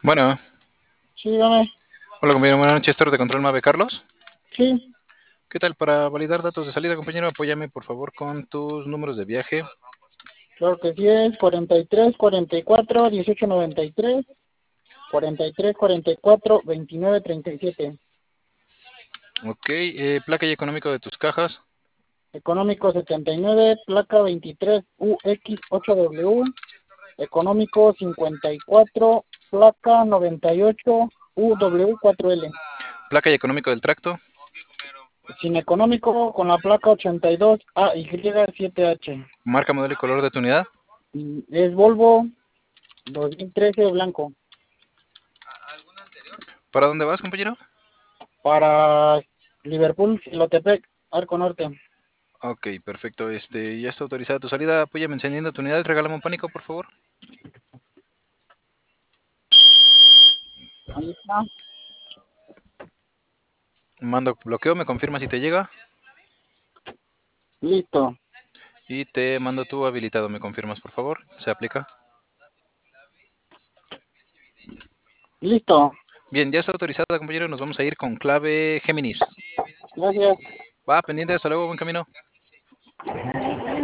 Bueno, Sí, dígame. hola compañero, buenas noches, torre de control Mave Carlos. Sí, ¿Qué tal? Para validar datos de salida, compañero, apóyame por favor con tus números de viaje. claro que sí es 43, 44, 18, 93, 43, 44, 29, 37. Ok, placa y económico de tus cajas. Económico 79, placa 23, UX8W. Económico 54, placa 98, UW4L. Placa y económico del tracto. Sin económico con la placa 82, AY7H. Marca, modelo y color de tu unidad. Es Volvo 2013 blanco. ¿Para dónde vas, compañero? Para Liverpool, Silotepec, Arco Norte. Ok, perfecto. Ya está autorizada tu salida. Apóyame encendiendo tu unidad. Regálame un pánico, por favor. Ahí está. Mando bloqueo, me confirma si te llega. Listo. Y te mando tu habilitado, me confirmas, por favor. Se aplica. Listo. Bien, ya está autorizada, compañero. Nos vamos a ir con clave Géminis. Gracias. Va, pendiente, hasta luego, buen camino.